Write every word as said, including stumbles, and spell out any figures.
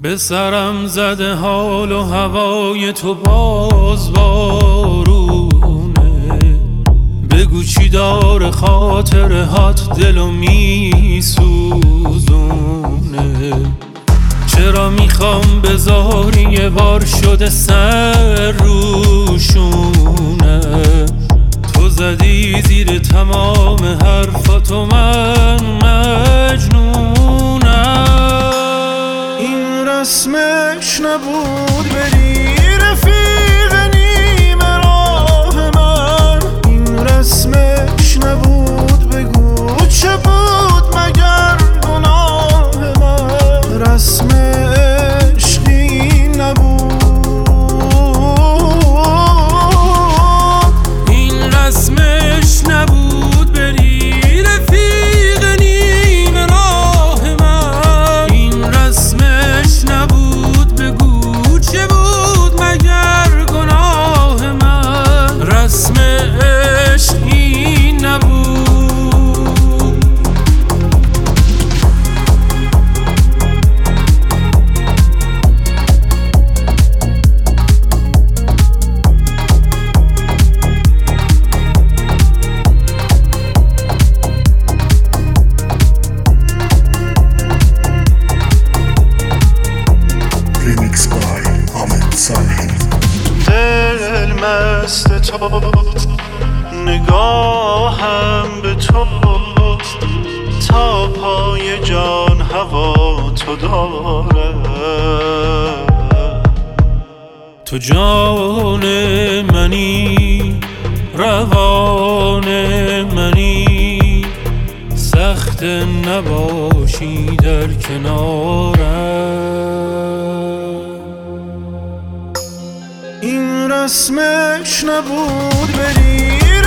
به سرم زده حال و هوای تو باز بارونه. بگو چی داره خاطره هات دلو می سوزونه. چرا میخوام بذاری یه بار شده سر روشونه. تو زدی زیر تمام حرفاتو من مجنونم. این رسمش نبود بری رفیق نیمه راه من. این رسمش نبود بگو چه بود مگر گناه من. رسم عشقی نبود. این رسمش نبود بری رفیق نیمه راه من. این رسمش نبود بگو چه بود مگر گناه من. رسم عشقی نبود. دل مست توست، نگاهم به تو، تا پای جان هوا تو داره. تو جان منی، روان منی، سخت نباشی در کنارم. این رسمش نبود بری